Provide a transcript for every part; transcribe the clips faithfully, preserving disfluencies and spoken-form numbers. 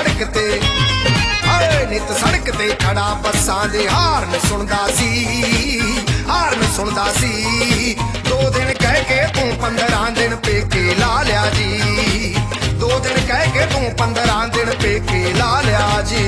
सड़क ते हाए नित सड़क ते खड़ा बसां दे हारन सुनदा सी हारन सुनदा सी दो दिन कह के तू पंद्रह दिन पेके ला लिया जी दो दिन कह के तू पंद्रह दिन पेके ला लिया जी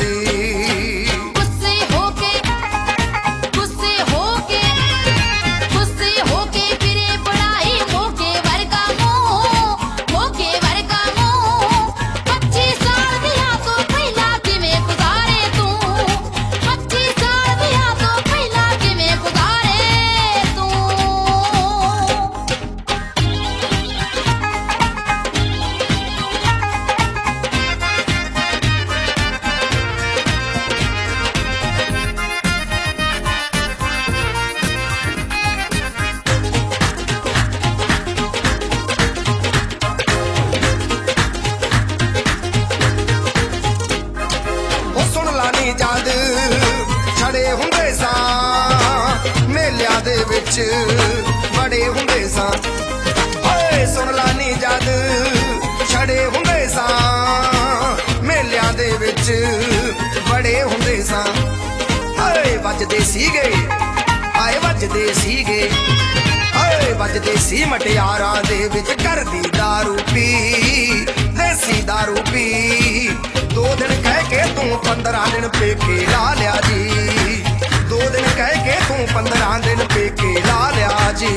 जद छड़े हुंदे सां मेलिया दे विच बड़े हुंदे सां ओए सुन लानी जद छड़े हुंदे सां मेलिया दे विच बड़े हुंदे सां ओए वजदे सीगे आए वजदे सीगे ओए वजदे सी मटियारां दे विच करदी दारू पी देसी दारू पी दो दिन कह के तू पंद्रह दिन पेके ला लिया जी दो दिन कह के तू पंद्रह दिन पेके ला लिया जी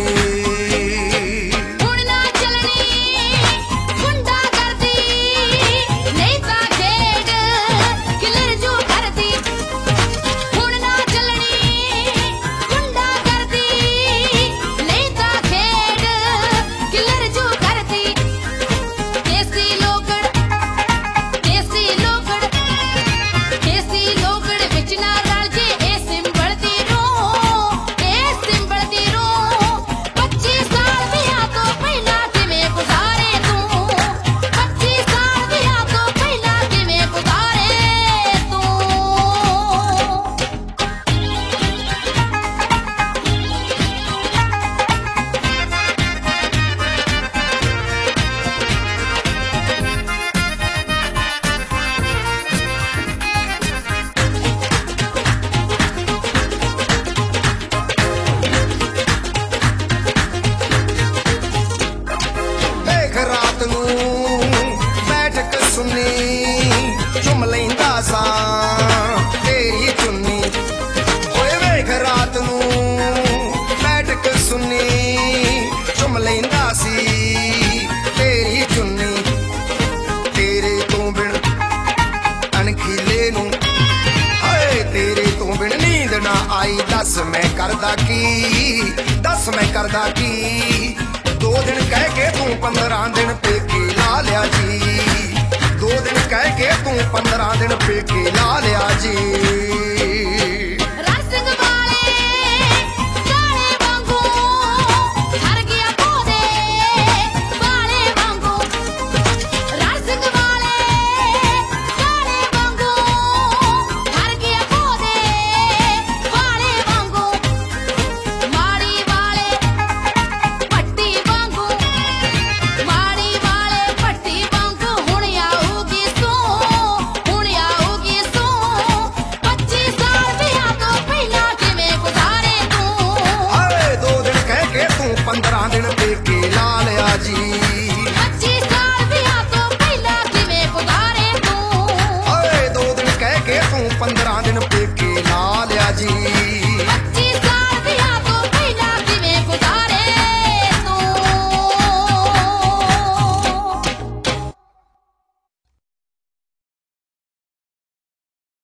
चुम लैंदा सां तेरी चुन्नी होए वेख रात नूं बैठक सुन्नी चुम लैंदा सी तेरी चुन्नी तेरे तो बिन अणखीले नूं हाए तेरे तो बिन नींद ना आई दस मैं करदा की दस मैं करदा की दो दिन कह के तू पंद्रह दिन पेके ला लिया जी दो दिन कह के तू पंद्रह दिन पेके ला लिया जी।